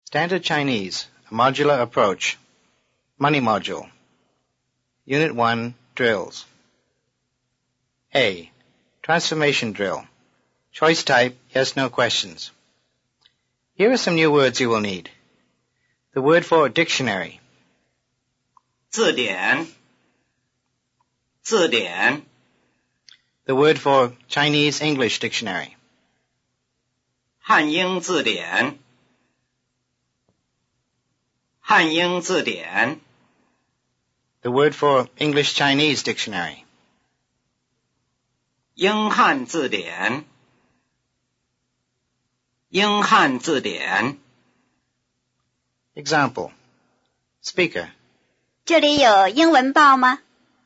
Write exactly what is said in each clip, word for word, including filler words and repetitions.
Standard Chinese, a modular approach. Money module. Unit one, drills. A. Transformation drill. Choice type, yes, no questions. Here are some new words you will need. The word for dictionary. 字典字典 The word for Chinese English dictionary. 汉英字典汉英字典 The word for English Chinese dictionary. 英汉字典英汉字典 Example. Speaker. 这里有英文报吗？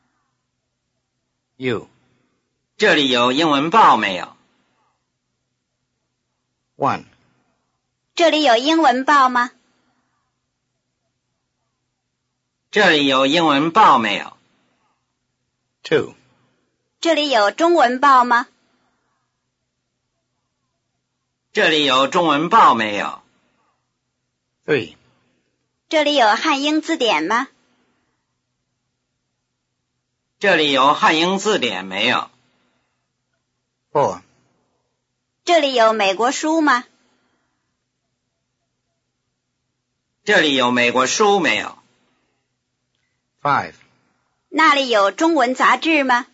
You. 这里有英文报没有 One. 这里有英文报吗？ 这里有英文报没有 Two. 这里有中文报吗？ 这里有中文报没有 Three. 这里有汉英字典吗？ 这里有汉英字典没有 Four. 这里有美国书吗？ 这里有美国书没有 Five. 那里有中文杂志吗？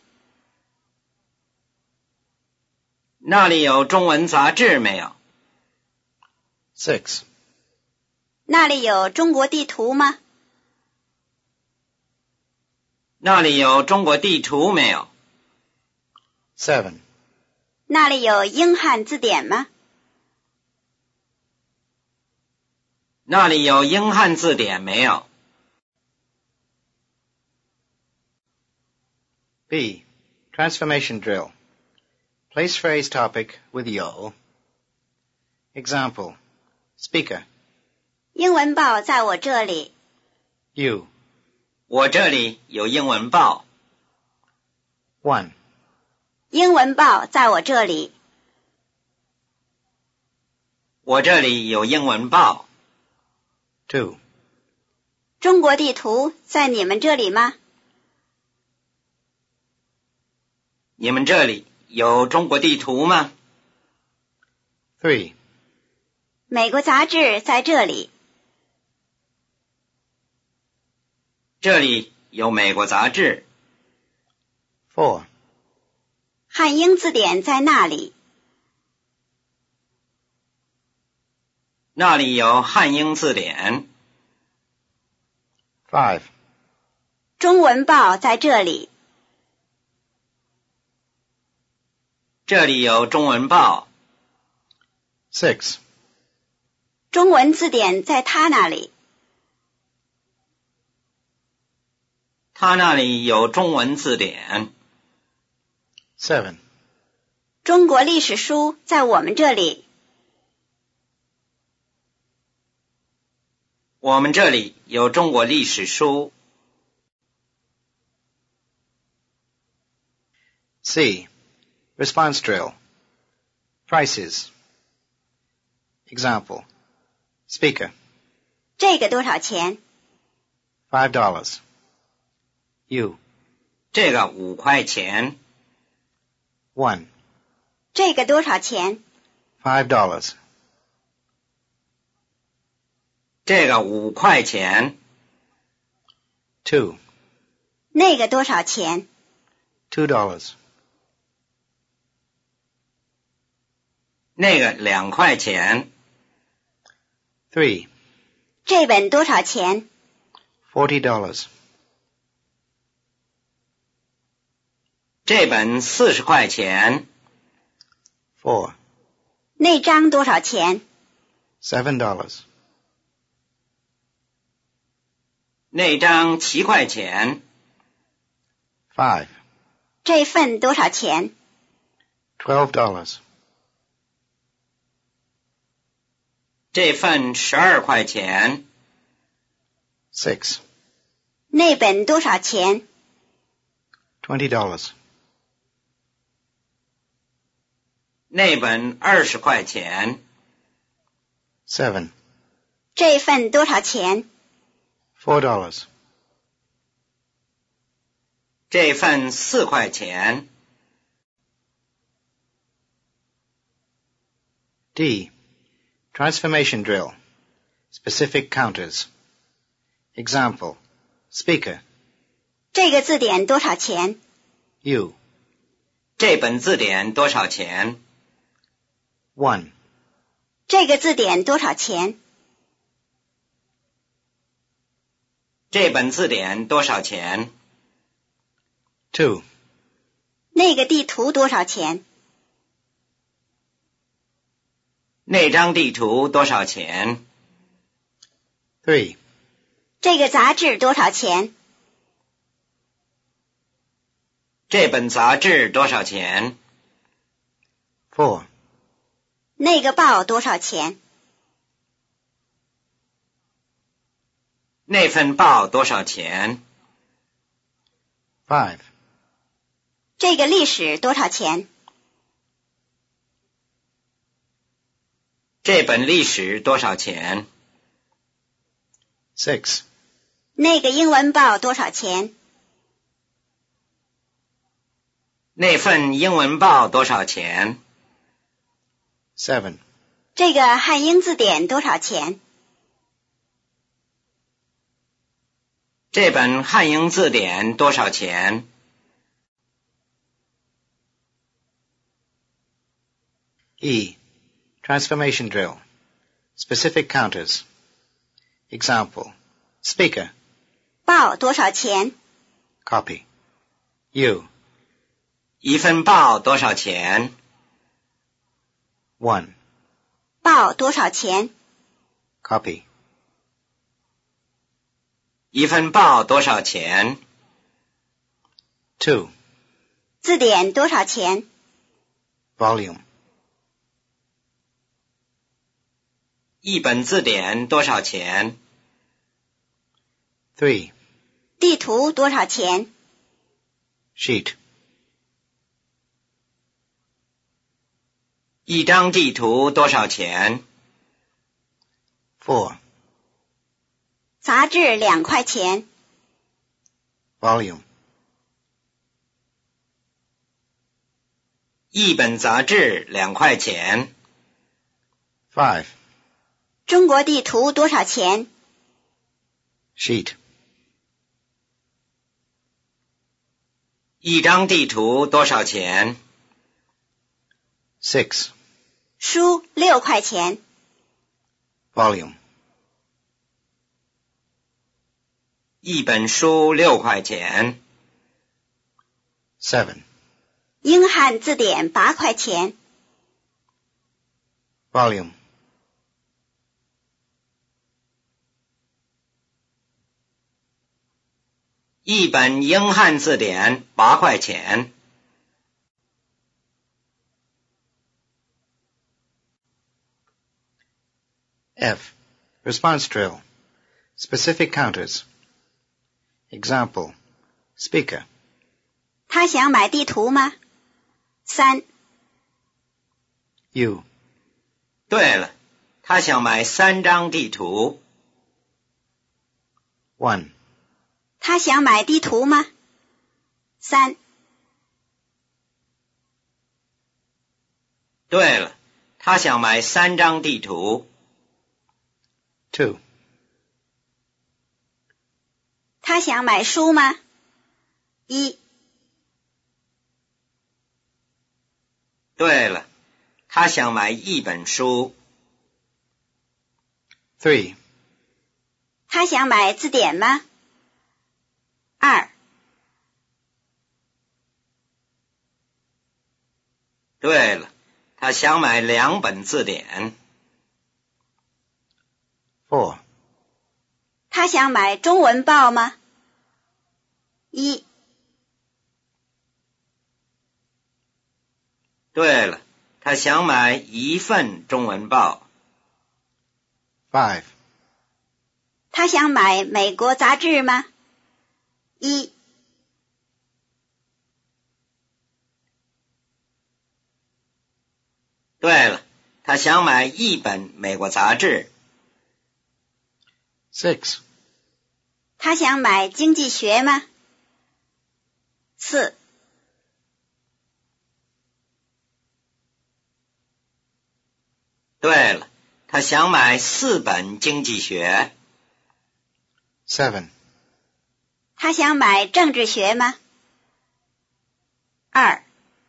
那里有中文杂志没有 Six. 那里有中国地图吗？ 那里有中国地图没有 Seven. 那里有英汉字典吗？ 那里有英汉字典没有 B. Transformation drill. Place phrase topic with yo. Example. Speaker. 英文报在我这里。 You. 我这里有英文报 One. 英文报在我这里。 我这里有英文报 Two. 中国地图在你们这里吗？ 你们这里有中国地图吗 Three. 美国杂志在这里。 这里有美国杂志 Four. 汉英字典在那里。 那里有汉英字典 Five. 中文报在这里。 这里有中文报 Six. 中文字典在他那里。 他那里有中文字典 Seven. 中国历史书在我们这里。 我们这里有中国历史书 C. Response drill. Prices. Example. Speaker. 这个多少钱？ Five dollars. You. 这个五块钱 One. 这个多少钱？ Five dollars. 这个五块钱 Two. 那个多少钱？ Two dollars. 那个两块钱 Three. 这本多少钱？ Forty dollars. 这本四十块钱 Four. 那张多少钱？ Seven dollars. 那张七块钱 Five. 这份多少钱？ Twelve dollars. 这份十二块钱 Six. 那本多少钱？ Twenty dollars. 那本二十块钱 Seven. 这份多少钱？ Four dollars. 这份四块钱。 D. Transformation drill. Specific counters. Example. Speaker. 这个字典多少钱？ You. 这本字典多少钱？ One. 这个字典多少钱？ 这本字典多少钱？ Two. 那个地图多少钱？ 那张地图多少钱？ Three. 这个杂志多少钱？ 这本杂志多少钱？ Four. 那个报多少钱？ 那份报多少钱？ Five. 这个历史多少钱？ 这本历史多少钱？ Six. 那个英文报多少钱？ 那份英文报多少钱？ Seven. 这个汉英字典多少钱？ 这本汉英字典多少钱？ E. Transformation drill. Specific counters. Example. Speaker. 报多少钱？ Copy. You. 一份报多少钱？ One. 报多少钱？ Copy. 一份报多少钱？ Two. 字典多少钱？ Volume. 一本字典多少钱？ Three. 地图多少钱？ Sheet. 一张地图多少钱？ Four. 杂志两块钱。 Volume. 一本杂志两块钱。 Five. 中国地图多少钱？ Sheet. 一张地图多少钱？ Six. 书六块钱。 Volume. 一本书六块钱。 Seven. 英汉字典八块钱。 Volume. 一本英汉字典八块钱。 F. Response drill. Specific counters. Example. Speaker. 他想买地图吗？三。 You. 对了，他想买三张地图。 One. 他想买地图吗？三。 对了，他想买三张地图。 Two. 他想买书吗？一。 对了，他想买一本书。 Three. 他想买字典吗？二。 对了，他想买两本字典。 Four. 他想买中文报吗？一。 对了，他想买一份中文报。 Five. 他想买美国杂志吗？一。 对了，他想买一本美国杂志。 Six. 他想买经济学吗？四。 对了，他想买四本经济学。 Seven. 他想买政治学吗？二。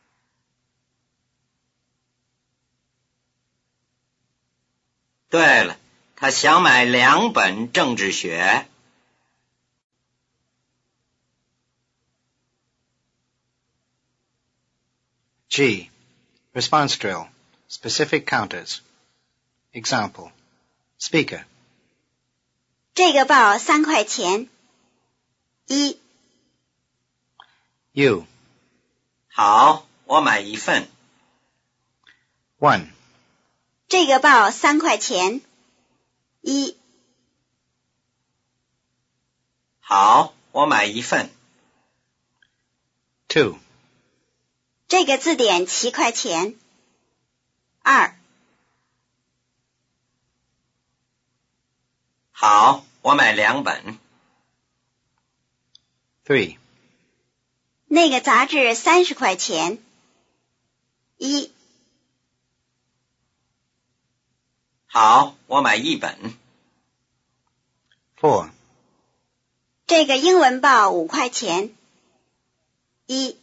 对了，他想买两本政治学。 G. Response drill. Specific counters. Example. Speaker. 这个报三块钱。一。 You. 好，我买一份。 One. 这个报三块钱。一。 好，我买一份。 Two. 这个字典七块钱。二。 好，我买两本。 Three. 那个杂志三十块钱。一。 好，我买一本。 Four. 这个英文报五块钱。一。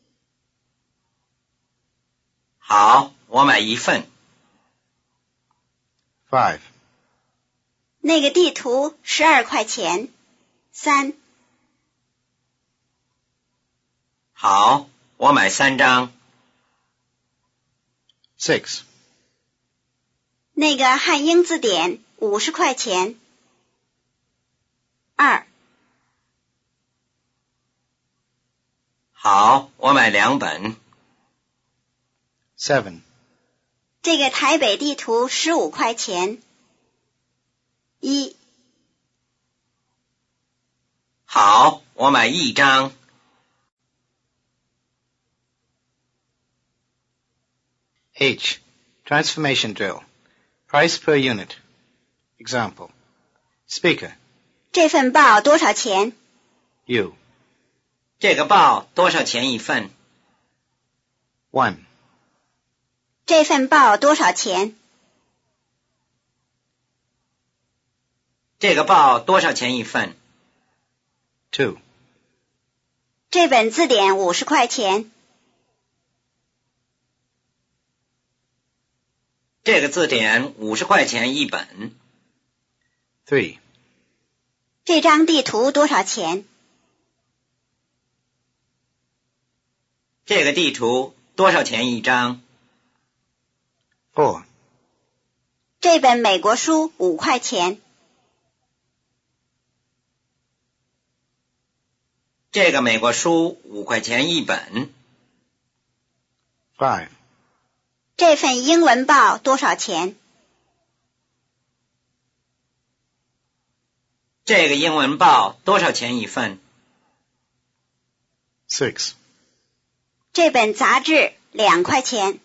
好，我买一份。 Five. 那个地图十二块钱。三。 好，我买三张。 Six. 那个汉英字典五十块钱。二。 好，我买两本。 Seven. 这个台北地图十五块钱。一。 好，我买一张。 H. Transformation drill. Price per unit. Example. Speaker. 这份报多少钱？ You. 这个报多少钱一份？ One. 这份报多少钱？ 这个报多少钱一份？ Two. 这本字典五十块钱。 这个字典五十块钱一本。 Three. 这张地图多少钱？ 这个地图多少钱一张？ Four. 这本美国书五块钱。 这个美国书五块钱一本。 Five. 这份英文报多少钱？ 这个英文报多少钱一份？ Six. 这本杂志两块钱。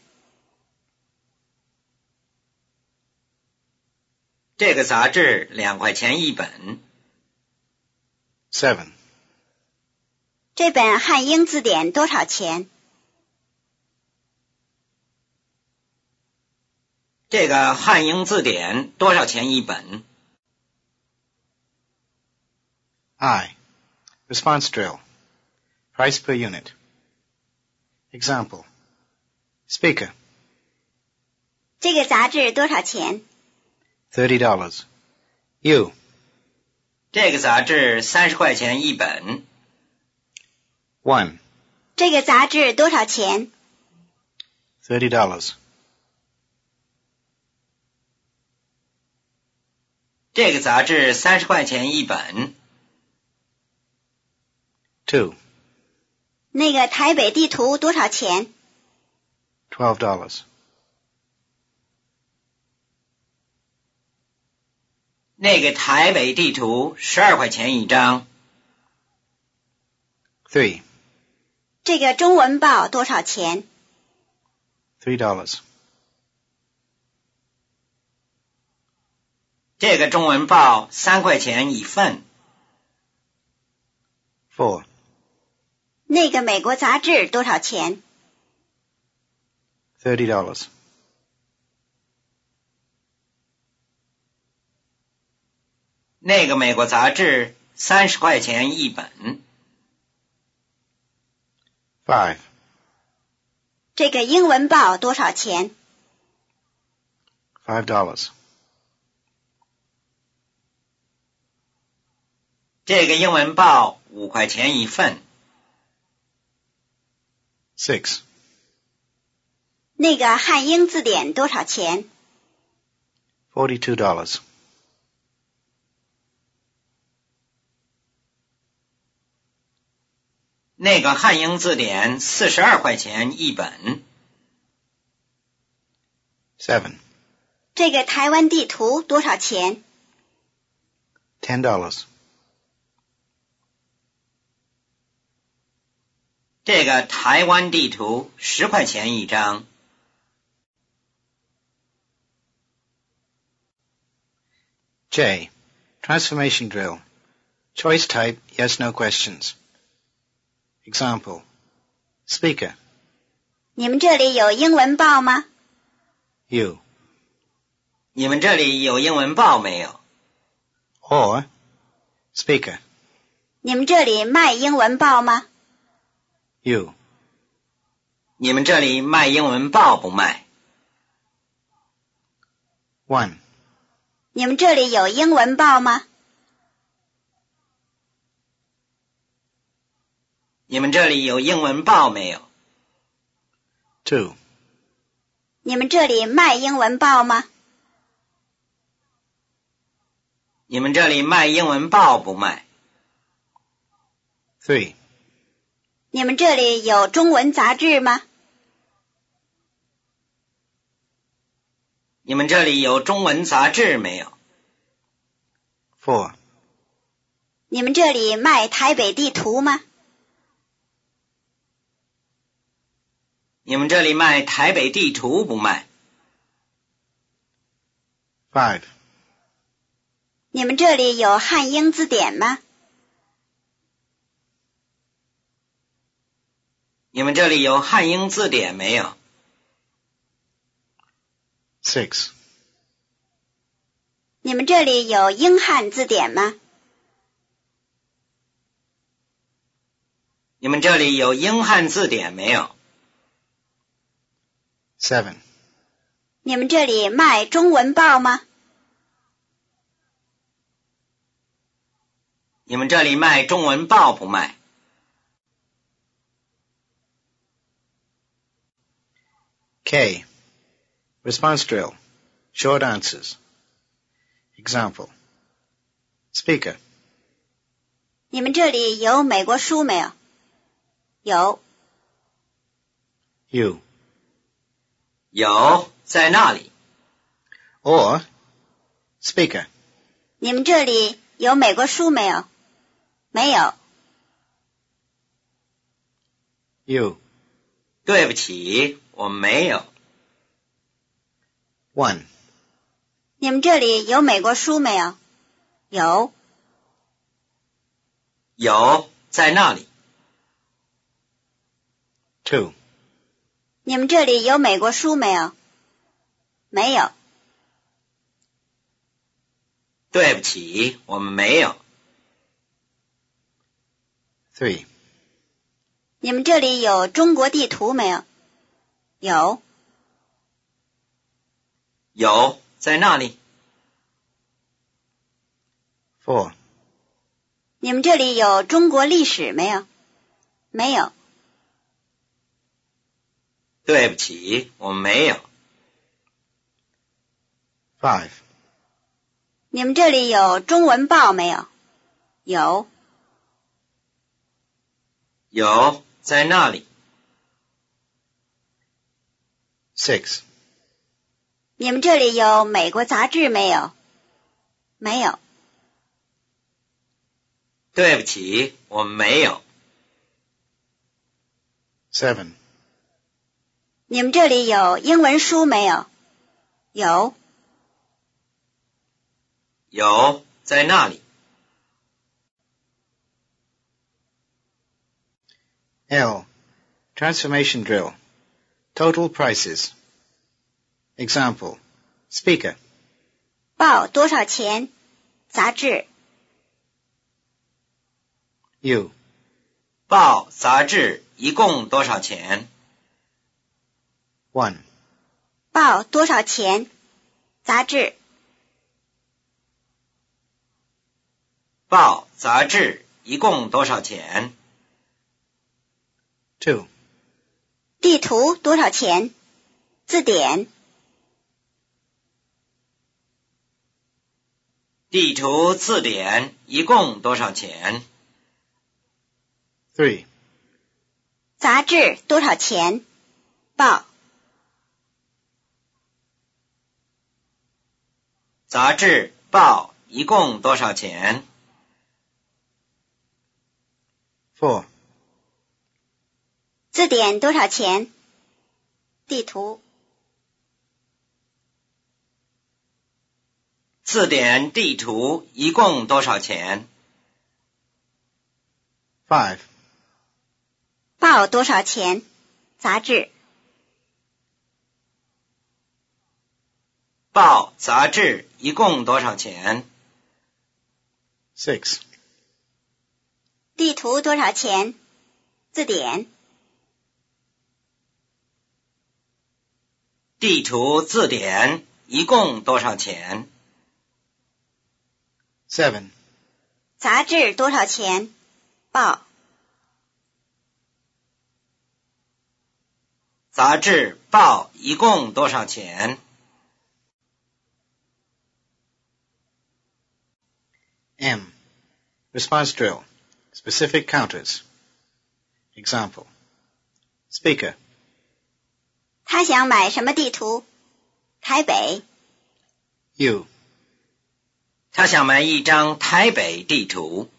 这个杂志两块钱一本。 Seven. 这本汉英字典多少钱？ 这个汉英字典多少钱一本？ I. Response drill. Price per unit. Example. Speaker. 这个杂志多少钱？ Thirty dollars. You. 这个杂志三十块钱一本。 One. 这个杂志多少钱？ Thirty dollars. 这个杂志三十块钱一本。 Two. 那个台北地图多少钱？ Twelve dollars. 那个台北地图十二块钱一张。 Three. 这个中文报多少钱？ Three dollars. 这个中文报三块钱一份。 Four. 那个美国杂志多少钱？ Thirty dollars. 那个美国杂志三十块钱一本。 Five. 这个英文报多少钱？ Five dollars. 这个英文报五块钱一份。 Six. 那个汉英字典多少钱？ Forty-two dollars. 那个汉英字典四十二块钱一本。 Seven. 这个台湾地图多少钱？ Ten dollars. 这个台湾地图十块钱一张。 J. Transformation drill. Choice type, yes, no questions. Example. Speaker. 你们这里有英文报吗？ You. 你们这里有英文报没有？ Or. Speaker. 你们这里卖英文报吗？ You. 你们这里卖英文报不卖？ One. 你们这里有英文报吗？ 你们这里有英文报没有？ Two. 你们这里卖英文报吗？ 你们这里卖英文报不卖？ Three. 你们这里有中文杂志吗？ 你们这里有中文杂志没有？ Four. 你们这里卖台北地图吗？ 你们这里卖台北地图不卖？ Five. 你们这里有汉英字典吗？ 你们这里有汉英字典没有？ Six. 你们这里有英汉字典吗？ 你们这里有英汉字典没有？ Seven. 你们这里卖中文报吗？ 你们这里卖中文报不卖？ K. Response drill. Short answers. Example. Speaker. 你们这里有美国书没有？有。 You. 有，在那里。 Or. Speaker. 你们这里有美国书没有？没有。 You. 对不起，我没有。 One. 你们这里有美国书没有？有。 有，在那里。 Two. 你们这里有美国书没有？没有。 对不起，我们没有。 Three. 你们这里有中国地图没有？有。 有，在那里。 Four. 你们这里有中国历史没有？没有。 对不起，我们没有。 Five. 你们这里有中文报没有？有。 有，在那里。 Six. 你们这里有美国杂志没有？没有。 对不起，我们没有。 Seven. 你们这里有英文书没有？有。 有，在那里。 L. Transformation drill. Total prices. Example. Speaker. 报多少钱？杂志。 U. 报杂志一共多少钱？ one. 报多少钱？杂志。 报杂志一共多少钱？ two. 地图多少钱？字典。 地图字典一共多少钱？ three. 杂志多少钱？报。 杂志报一共多少钱？ four. 字典多少钱？地图。 字典地图一共多少钱？ five. 报多少钱？杂志。 报杂志一共多少钱？ six. 地图多少钱？字典。 地图字典一共多少钱？ seven. 杂志多少钱？报。 杂志报一共多少钱？ M. Response drill. Specific counters. Example. Speaker. 他想买什么地图？台北。 U. 他想买一张台北地图。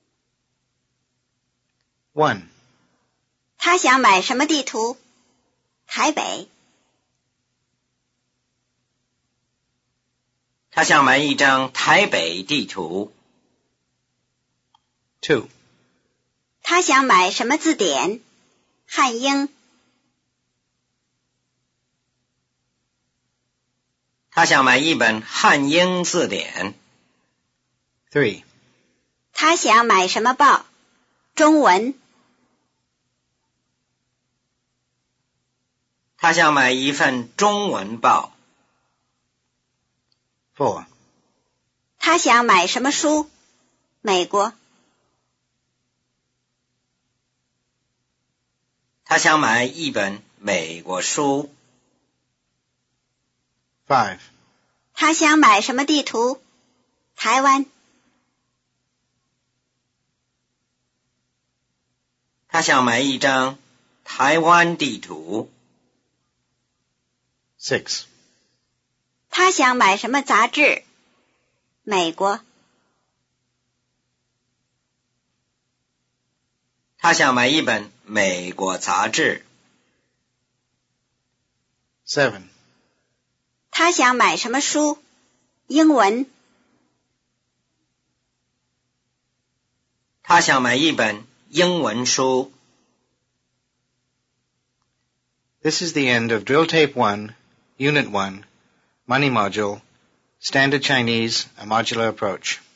one. 他想买什么地图？台北。 他想买一张台北地图。 two. 他想买什么字典？汉英。 他想买一本汉英字典。 three. 他想买什么报？中文。 他想买一份中文报。 four. 他想买什么书？美国。 他想买一本美国书。 five. 他想买什么地图？台湾。 他想买一张台湾地图。 six. 他想买什么杂志？美国。 他想买一本美国杂志。 seven. 他想买什么书？英文。 他想买一本英文书。 This is the end of Drill Tape one, Unit one, Money Module, Standard Chinese, a Modular Approach.